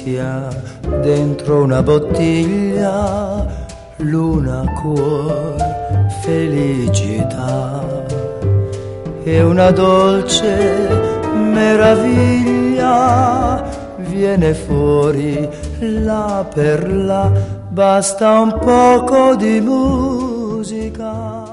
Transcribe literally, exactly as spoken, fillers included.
mischia dentro una bottiglia, luna, cuor, felicità, e una dolce meraviglia viene fuori là per là, basta un poco di musica.